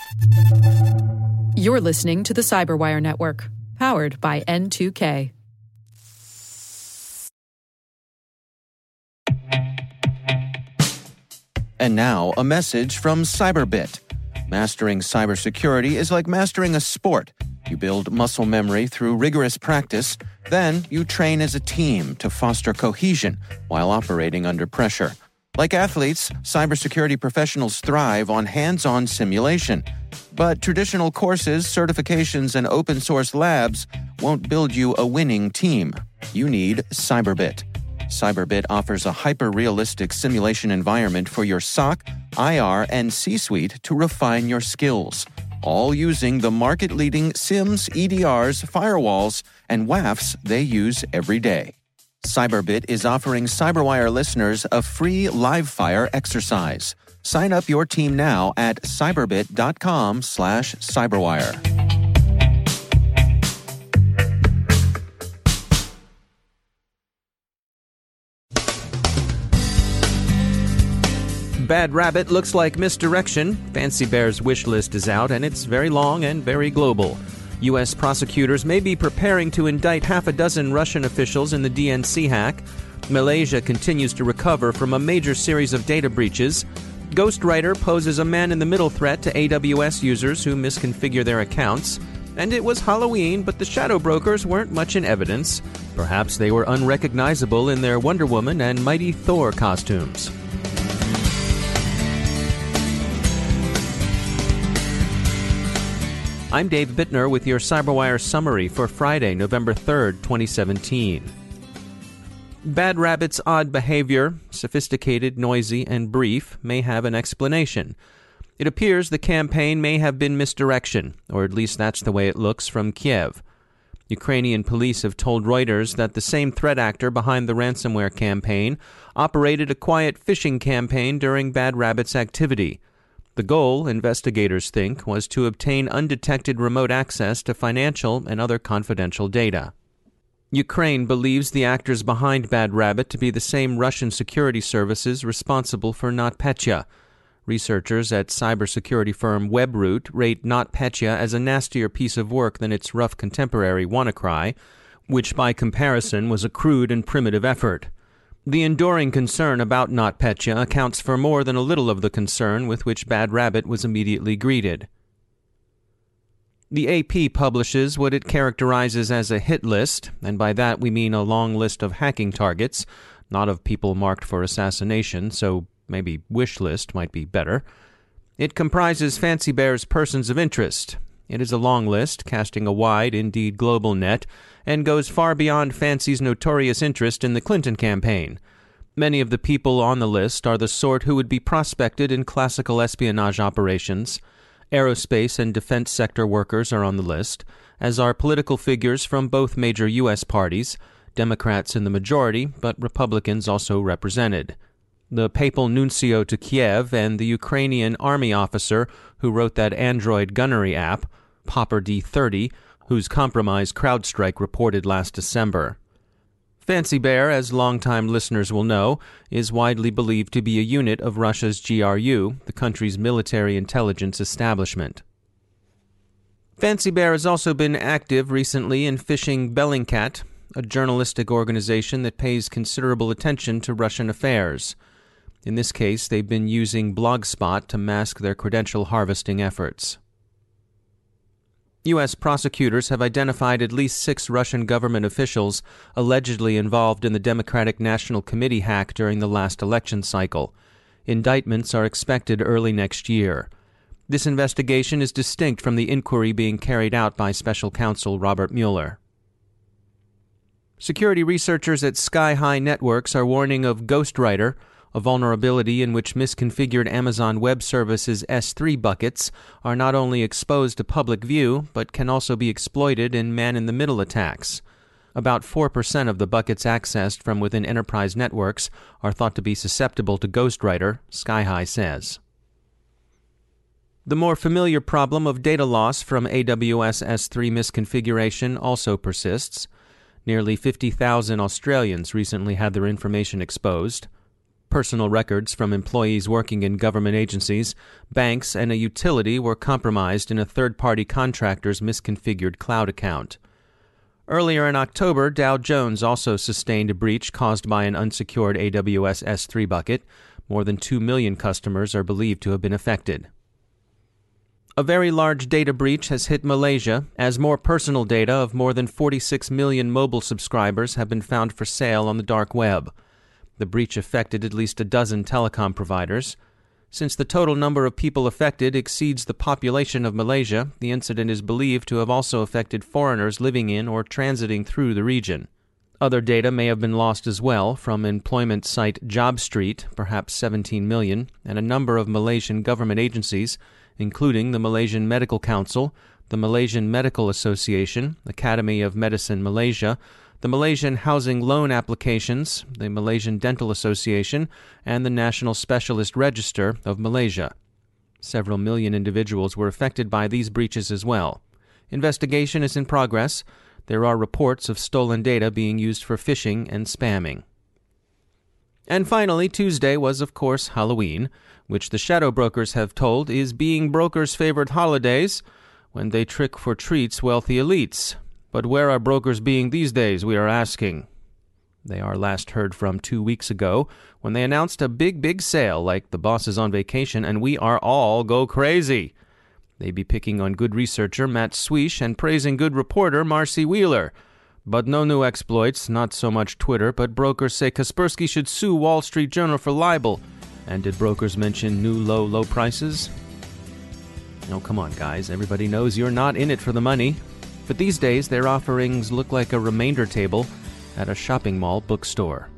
You're listening to the Cyberwire Network, powered by N2K. And now, a message from Cyberbit. Mastering cybersecurity is like mastering a sport. You build muscle memory through rigorous practice, then you train as a team to foster cohesion while operating under pressure. Like athletes, cybersecurity professionals thrive on hands-on simulation. But traditional courses, certifications, and open-source labs won't build you a winning team. You need Cyberbit. Cyberbit offers a hyper-realistic simulation environment for your SOC, IR, and C-suite to refine your skills, all using the market-leading SIMs, EDRs, firewalls, and WAFs they use every day. Cyberbit is offering Cyberwire listeners a free live-fire exercise. Sign up your team now at cyberbit.com/cyberwire. Bad Rabbit looks like misdirection. Fancy Bear's wish list is out, and it's very long and very global. U.S. prosecutors may be preparing to indict half a dozen Russian officials in the DNC hack. Malaysia continues to recover from a major series of data breaches. Ghostwriter poses a man-in-the-middle threat to AWS users who misconfigure their accounts. And it was Halloween, but the shadow brokers weren't much in evidence. Perhaps they were unrecognizable in their Wonder Woman and Mighty Thor costumes. I'm Dave Bittner with your Cyberwire summary for Friday, November 3rd, 2017. Bad Rabbit's odd behavior, sophisticated, noisy, and brief, may have an explanation. It appears the campaign may have been misdirection, or at least that's the way it looks from Kiev. Ukrainian police have told Reuters that the same threat actor behind the ransomware campaign operated a quiet phishing campaign during Bad Rabbit's activity. The goal, investigators think, was to obtain undetected remote access to financial and other confidential data. Ukraine believes the actors behind Bad Rabbit to be the same Russian security services responsible for NotPetya. Researchers at cybersecurity firm Webroot rate NotPetya as a nastier piece of work than its rough contemporary WannaCry, which by comparison was a crude and primitive effort. The enduring concern about NotPetya accounts for more than a little of the concern with which Bad Rabbit was immediately greeted. The AP publishes what it characterizes as a hit list, and by that we mean a long list of hacking targets, not of people marked for assassination, so maybe wish list might be better. It comprises Fancy Bear's persons of interest. It is a long list, casting a wide, indeed global net, and goes far beyond Fancy's notorious interest in the Clinton campaign. Many of the people on the list are the sort who would be prospected in classical espionage operations. Aerospace and defense sector workers are on the list, as are political figures from both major U.S. parties, Democrats in the majority, but Republicans also represented. The papal nuncio to Kiev and the Ukrainian army officer who wrote that Android gunnery app, Popper D30, whose compromise CrowdStrike reported last December. Fancy Bear, as longtime listeners will know, is widely believed to be a unit of Russia's GRU, the country's military intelligence establishment. Fancy Bear has also been active recently in phishing Bellingcat, a journalistic organization that pays considerable attention to Russian affairs. In this case, they've been using Blogspot to mask their credential harvesting efforts. U.S. prosecutors have identified at least 6 Russian government officials allegedly involved in the Democratic National Committee hack during the last election cycle. Indictments are expected early next year. This investigation is distinct from the inquiry being carried out by Special Counsel Robert Mueller. Security researchers at Sky High Networks are warning of Ghostwriter, a vulnerability in which misconfigured Amazon Web Services S3 buckets are not only exposed to public view, but can also be exploited in man-in-the-middle attacks. About 4% of the buckets accessed from within enterprise networks are thought to be susceptible to Ghostwriter, Sky High says. The more familiar problem of data loss from AWS S3 misconfiguration also persists. Nearly 50,000 Australians recently had their information exposed. Personal records from employees working in government agencies, banks, and a utility were compromised in a third-party contractor's misconfigured cloud account. Earlier in October, Dow Jones also sustained a breach caused by an unsecured AWS S3 bucket. More than 2 million customers are believed to have been affected. A very large data breach has hit Malaysia, as more personal data of more than 46 million mobile subscribers have been found for sale on the dark web. The breach affected at least a dozen telecom providers. Since the total number of people affected exceeds the population of Malaysia, the incident is believed to have also affected foreigners living in or transiting through the region. Other data may have been lost as well from employment site JobStreet, perhaps 17 million, and a number of Malaysian government agencies, including the Malaysian Medical Council, the Malaysian Medical Association, Academy of Medicine Malaysia, the Malaysian Housing Loan Applications, the Malaysian Dental Association, and the National Specialist Register of Malaysia. Several million individuals were affected by these breaches as well. Investigation is in progress. There are reports of stolen data being used for phishing and spamming. And finally, Tuesday was, of course, Halloween, which the shadow brokers have told is being brokers' favorite holidays when they trick for treats wealthy elites. But where are brokers being these days, we are asking. They are last heard from 2 weeks ago when they announced a big sale like the boss is on vacation and we are all go crazy. They be picking on good researcher Matt Swish and praising good reporter Marcy Wheeler. But no new exploits, not so much Twitter, but brokers say Kaspersky should sue Wall Street Journal for libel. And did brokers mention new low prices? No, come on, guys. Everybody knows you're not in it for the money. But these days, their offerings look like a remainder table at a shopping mall bookstore.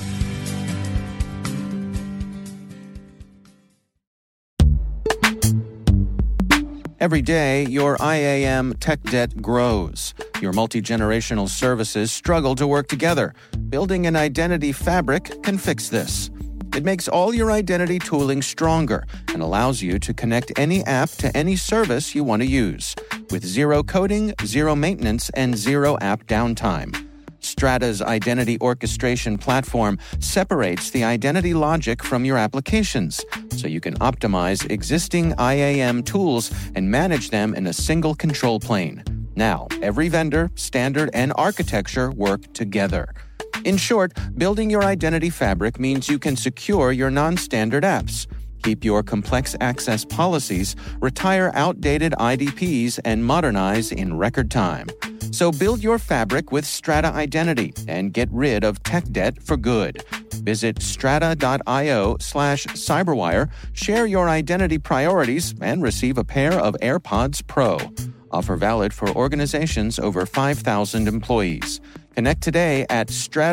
Every day, your IAM tech debt grows. Your multi-generational services struggle to work together. Building an identity fabric can fix this. It makes all your identity tooling stronger and allows you to connect any app to any service you want to use, with zero coding, zero maintenance, and zero app downtime. Strata's identity orchestration platform separates the identity logic from your applications, so you can optimize existing IAM tools and manage them in a single control plane. Now, every vendor, standard, and architecture work together. In short, building your identity fabric means you can secure your non-standard apps, keep your complex access policies, retire outdated IDPs, and modernize in record time. So build your fabric with Strata Identity and get rid of tech debt for good. Visit strata.io/cyberwire, share your identity priorities, and receive a pair of AirPods Pro. Offer valid for organizations over 5,000 employees. Connect today at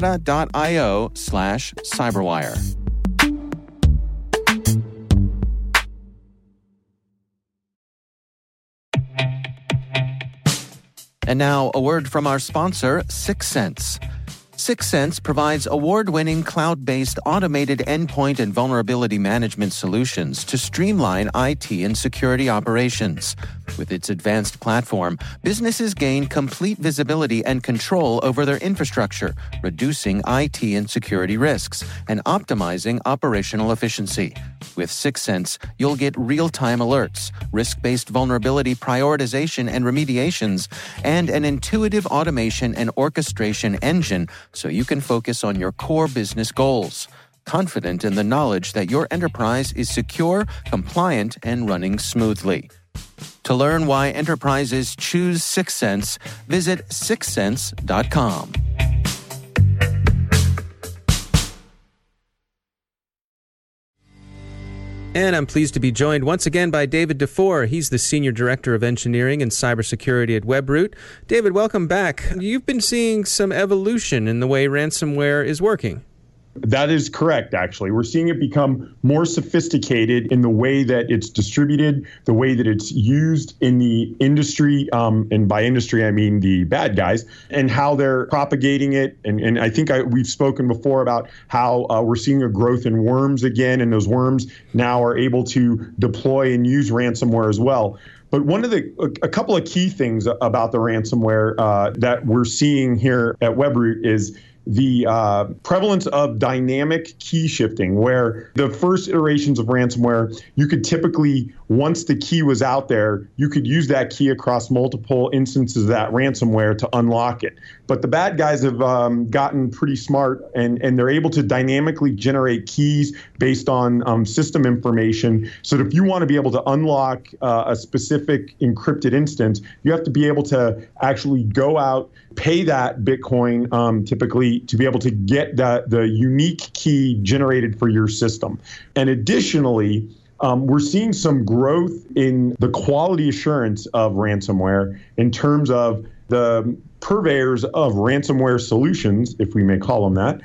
strata.io/cyberwire. And now, a word from our sponsor, Syxsense. Syxsense provides award-winning cloud-based automated endpoint and vulnerability management solutions to streamline IT and security operations. With its advanced platform, businesses gain complete visibility and control over their infrastructure, reducing IT and security risks and optimizing operational efficiency. With Syxsense, you'll get real-time alerts, risk-based vulnerability prioritization and remediations, and an intuitive automation and orchestration engine so you can focus on your core business goals, confident in the knowledge that your enterprise is secure, compliant, and running smoothly. To learn why enterprises choose Syxsense, visit syxsense.com. And I'm pleased to be joined once again by David Dufour. He's the Senior Director of Engineering and Cybersecurity at Webroot. David, welcome back. You've been seeing some evolution in the way ransomware is working. That is correct, actually. We're seeing it become more sophisticated in the way that it's distributed, the way that it's used in the industry, and by industry I mean the bad guys, and how they're propagating it. And I think we've spoken before about how we're seeing a growth in worms again, and those worms now are able to deploy and use ransomware as well. But a couple of key things about the ransomware that we're seeing here at Webroot is the prevalence of dynamic key shifting, where the first iterations of ransomware, you could typically, once the key was out there, you could use that key across multiple instances of that ransomware to unlock it. But the bad guys have gotten pretty smart, and they're able to dynamically generate keys based on system information. So that if you want to be able to unlock a specific encrypted instance, you have to be able to actually go out, pay that Bitcoin typically to be able to get the unique key generated for your system. And additionally, we're seeing some growth in the quality assurance of ransomware in terms of the purveyors of ransomware solutions, if we may call them that,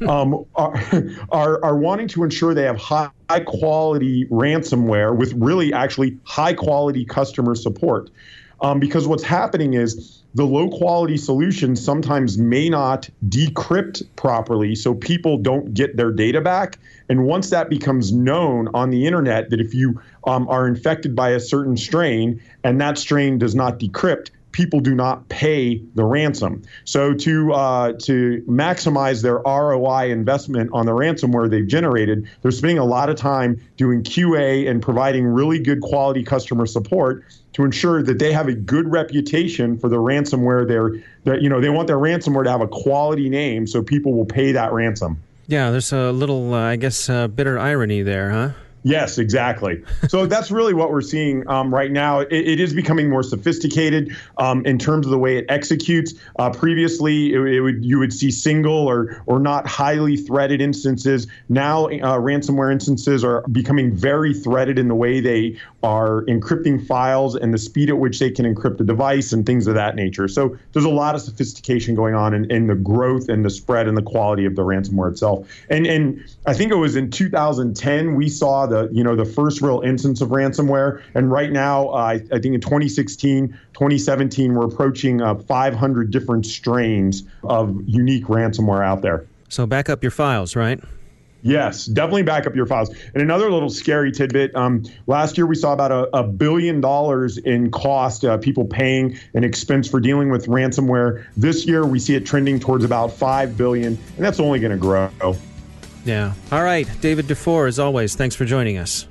are wanting to ensure they have high quality ransomware with really actually high quality customer support. Because what's happening is the low quality solutions sometimes may not decrypt properly, so people don't get their data back. And once that becomes known on the internet, that if you are infected by a certain strain and that strain does not decrypt, people do not pay the ransom. So to maximize their ROI investment on the ransomware they've generated, they're spending a lot of time doing QA and providing really good quality customer support to ensure that they have a good reputation for the ransomware. They want their ransomware to have a quality name so people will pay that ransom. Yeah, there's a little, bitter irony there, huh? Yes, exactly. So that's really what we're seeing right now. It is becoming more sophisticated in terms of the way it executes. Previously, you would see single or not highly threaded instances. Now, ransomware instances are becoming very threaded in the way they are encrypting files and the speed at which they can encrypt a device and things of that nature. So there's a lot of sophistication going on in the growth and the spread and the quality of the ransomware itself. And I think it was in 2010 we saw the first real instance of ransomware. And right now, I think in 2016, 2017, we're approaching 500 different strains of unique ransomware out there. So back up your files, right? Yes, definitely back up your files. And another little scary tidbit, last year we saw about $1 billion in cost, people paying an expense for dealing with ransomware. This year we see it trending towards about $5 billion, and that's only going to grow. Yeah. All right, David Dufour, as always, thanks for joining us.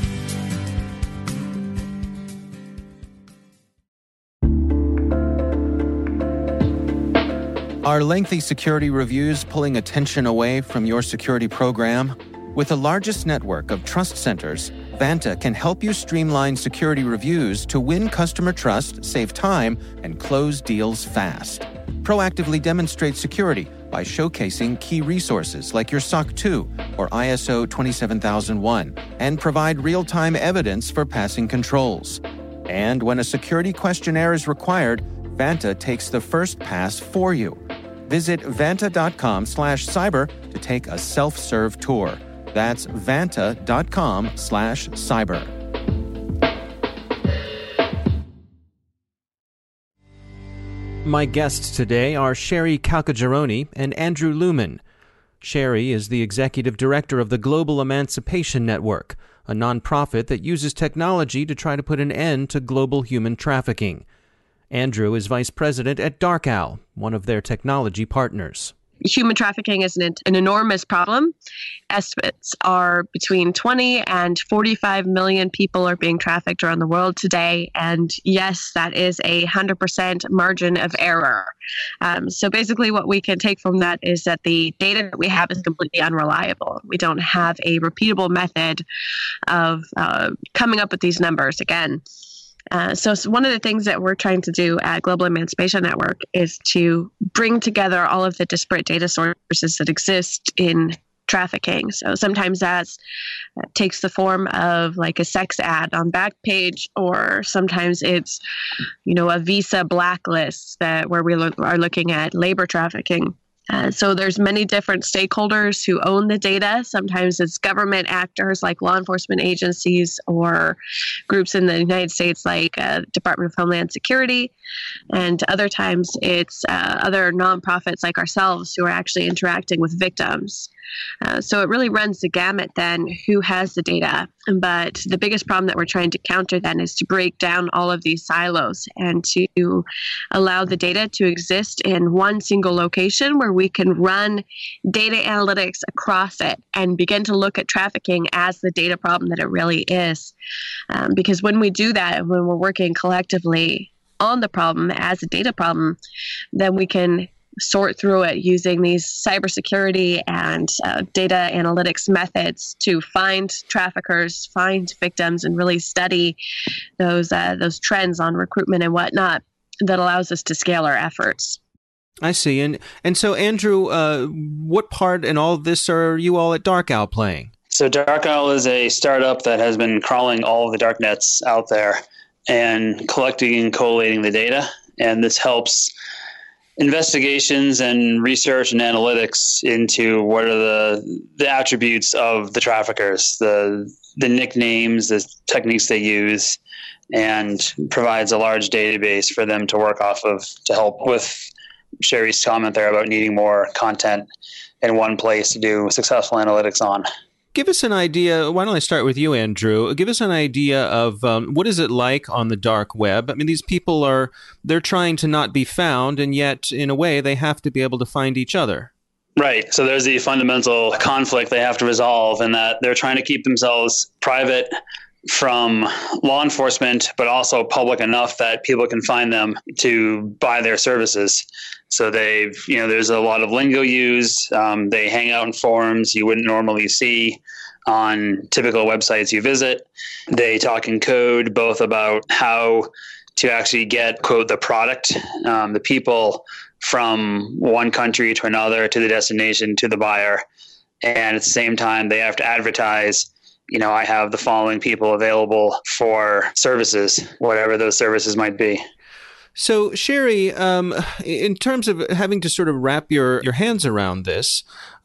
Are lengthy security reviews pulling attention away from your security program? With the largest network of trust centers, Vanta can help you streamline security reviews to win customer trust, save time, and close deals fast. Proactively demonstrate security by showcasing key resources like your SOC 2 or ISO 27001 and provide real-time evidence for passing controls. And when a security questionnaire is required, Vanta takes the first pass for you. Visit vanta.com/cyber to take a self-serve tour. That's vanta.com/cyber. My guests today are Sherry Calcageroni and Andrew Lumen. Sherry is the executive director of the Global Emancipation Network, a nonprofit that uses technology to try to put an end to global human trafficking. Andrew is vice president at Dark Owl, one of their technology partners. Human trafficking is an enormous problem. Estimates are between 20 and 45 million people are being trafficked around the world today. And yes, that is 100% margin of error. So basically what we can take from that is that the data that we have is completely unreliable. We don't have a repeatable method of coming up with these numbers again. So one of the things that we're trying to do at Global Emancipation Network is to bring together all of the disparate data sources that exist in trafficking. So sometimes that takes the form of like a sex ad on Backpage, or sometimes it's, a visa blacklist where we are looking at labor trafficking. So there's many different stakeholders who own the data. Sometimes it's government actors like law enforcement agencies or groups in the United States like Department of Homeland Security. And other times it's other nonprofits like ourselves who are actually interacting with victims. So it really runs the gamut then who has the data. But the biggest problem that we're trying to counter then is to break down all of these silos and to allow the data to exist in one single location where we can run data analytics across it and begin to look at trafficking as the data problem that it really is. Because when we do that, when we're working collectively on the problem as a data problem, then we can sort through it using these cybersecurity and data analytics methods to find traffickers, find victims, and really study those trends on recruitment and whatnot that allows us to scale our efforts. I see. And so, Andrew, what part in all of this are you all at Dark Owl playing? So Dark Owl is a startup that has been crawling all of the dark nets out there and collecting and collating the data. And this helps investigations and research and analytics into what are the attributes of the traffickers, the nicknames, the techniques they use, and provides a large database for them to work off of to help with Sherry's comment there about needing more content in one place to do successful analytics on. Give us an idea. Why don't I start with you, Andrew? Give us an idea of what is it like on the dark web? I mean, these people they're trying to not be found, and yet, in a way, they have to be able to find each other. Right. So there's the fundamental conflict they have to resolve in that they're trying to keep themselves private from law enforcement, but also public enough that people can find them to buy their services. So there's a lot of lingo used. They hang out in forums you wouldn't normally see on typical websites you visit. They talk in code both about how to actually get, quote, the product, the people from one country to another, to the destination, to the buyer. And at the same time, they have to advertise, I have the following people available for services, whatever those services might be. So, Sherry, in terms of having to sort of wrap your hands around this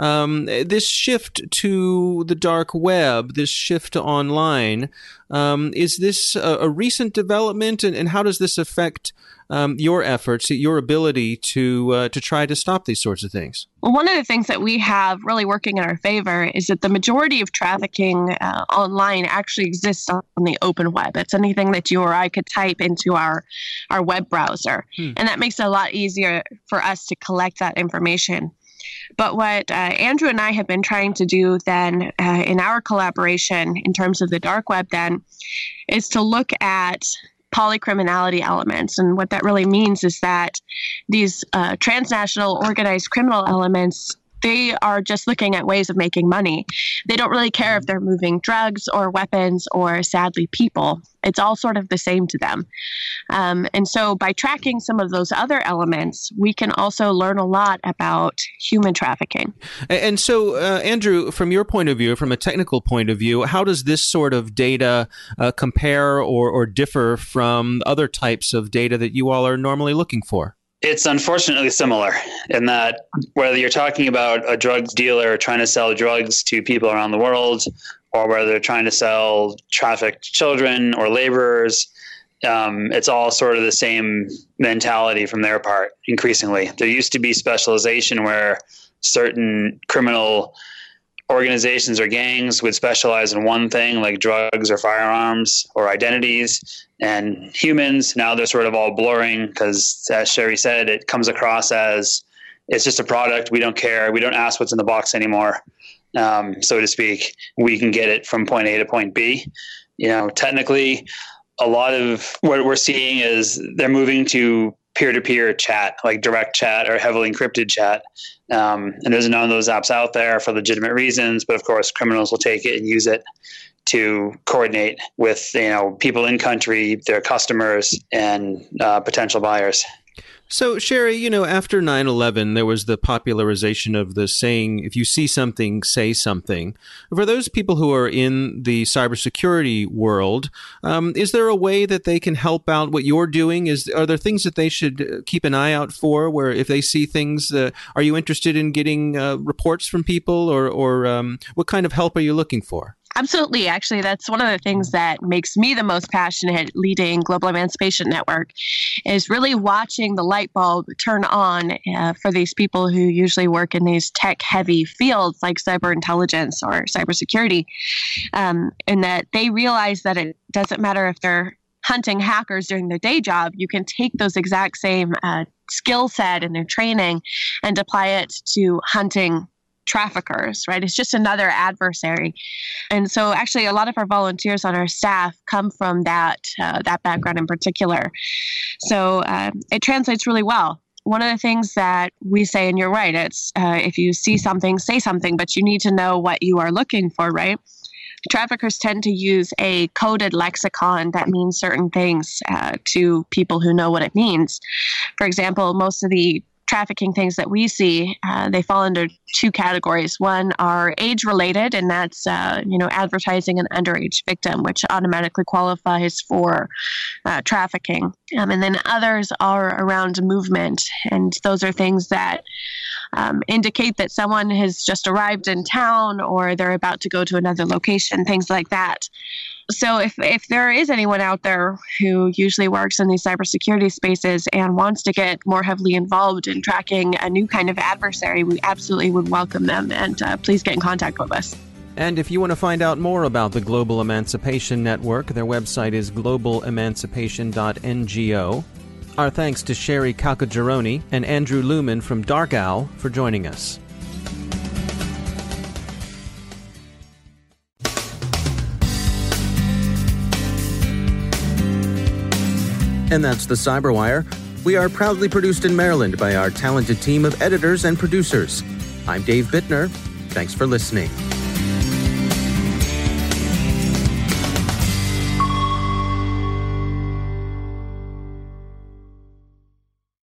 shift to the dark web, this shift to online, is this a recent development, and how does this affect your efforts, your ability to try to stop these sorts of things? Well, one of the things that we have really working in our favor is that the majority of trafficking online actually exists on the open web. It's anything that you or I could type into our web browser. And that makes it a lot easier for us to collect that information. But what Andrew and I have been trying to do then in our collaboration in terms of the dark web then is to look at polycriminality elements. And what that really means is that these transnational organized criminal elements, they are just looking at ways of making money. They don't really care if they're moving drugs or weapons or, sadly, people. It's all sort of the same to them. And so by tracking some of those other elements, we can also learn a lot about human trafficking. And so, Andrew, from your point of view, from a technical point of view, how does this sort of data compare or differ from other types of data that you all are normally looking for? It's unfortunately similar in that whether you're talking about a drug dealer trying to sell drugs to people around the world, or whether they're trying to sell trafficked children or laborers, it's all sort of the same mentality from their part, increasingly. There used to be specialization where certain criminal organizations or gangs would specialize in one thing, like drugs or firearms or identities, and humans. Now they're sort of all blurring because, as Sherry said, it comes across as it's just a product. We don't care. We don't ask what's in the box anymore, so to speak. We can get it from point A to point B. Technically, a lot of what we're seeing is they're moving to peer-to-peer chat, like direct chat or heavily encrypted chat. And there's none of those apps out there for legitimate reasons, but of course criminals will take it and use it to coordinate with, people in country, their customers, and potential buyers. So, Sherry, after 9/11, there was the popularization of the saying, if you see something, say something. For those people who are in the cybersecurity world, is there a way that they can help out what you're doing? Are there things that they should keep an eye out for, where if they see things, are you interested in getting reports from people, or what kind of help are you looking for? Absolutely. Actually, that's one of the things that makes me the most passionate leading Global Emancipation Network is really watching the light bulb turn on for these people who usually work in these tech-heavy fields like cyber intelligence or cybersecurity, and that they realize that it doesn't matter if they're hunting hackers during their day job. You can take those exact same skill set and their training and apply it to hunting traffickers, right? It's just another adversary. And so actually a lot of our volunteers on our staff come from that background in particular. So it translates really well. One of the things that we say, and you're right, it's if you see something, say something, but you need to know what you are looking for, right? Traffickers tend to use a coded lexicon that means certain things to people who know what it means. For example, most of the trafficking things that we see, they fall under two categories. One are age-related, and that's advertising an underage victim, which automatically qualifies for trafficking. And then others are around movement, and those are things that indicate that someone has just arrived in town or they're about to go to another location, things like that. So if there is anyone out there who usually works in these cybersecurity spaces and wants to get more heavily involved in tracking a new kind of adversary, we absolutely would welcome them, and please get in contact with us. And if you want to find out more about the Global Emancipation Network, their website is globalemancipation.ngo. Our thanks to Sherry Calcageroni and Andrew Lumen from Dark Owl for joining us. And that's the Cyberwire. We are proudly produced in Maryland by our talented team of editors and producers. I'm Dave Bittner. Thanks for listening.